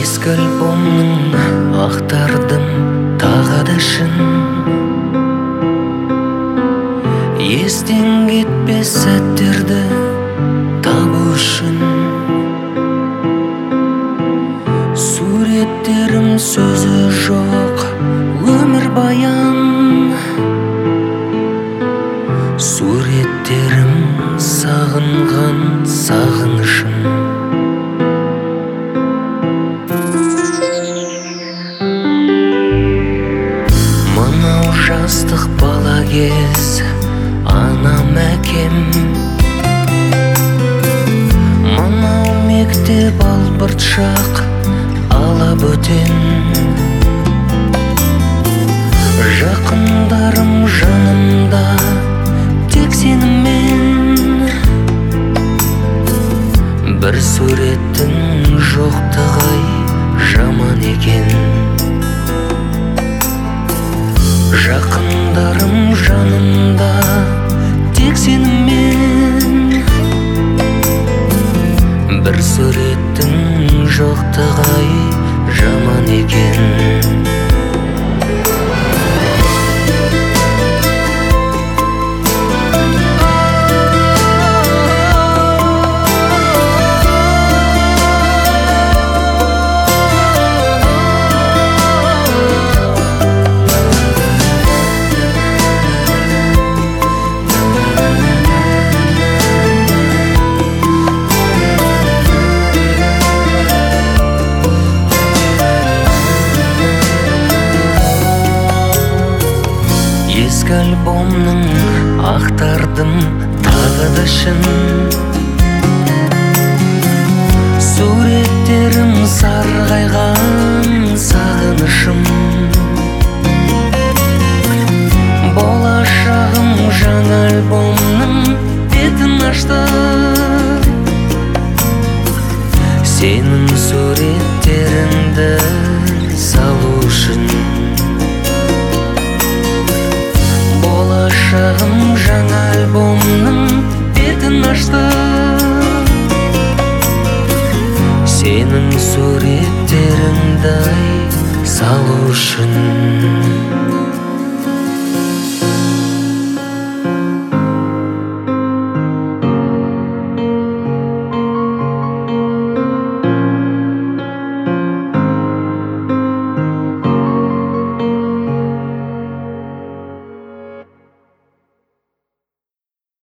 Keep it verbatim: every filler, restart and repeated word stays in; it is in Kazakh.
Ескі альбомның ақтардым тағы да шын, естен кетпес сәттерді табу үшін. Суреттерім сөзі жоқ өмір баян, суреттерім сағынған сағынышым. Мынау жастық бала кез анам әкем, мынау мектеп албырт шақ ала бөтен. Жақындарым жанымда тек сенімен, бір суреттің жоқтығы жаман екен. Жақындарым жанымда тек сенімен, бір суреттің жоқтығы жаман екен. Ескі альбомның ақтардым тағы да шын, суреттерім сарғайған сағынышым. Болашағым жаңа альбомның бетін ашты, сенің суреттеріңді салу үшін. Болашағым жаңа альбомның бетін ашты, сенің суреттеріңді салу үшін.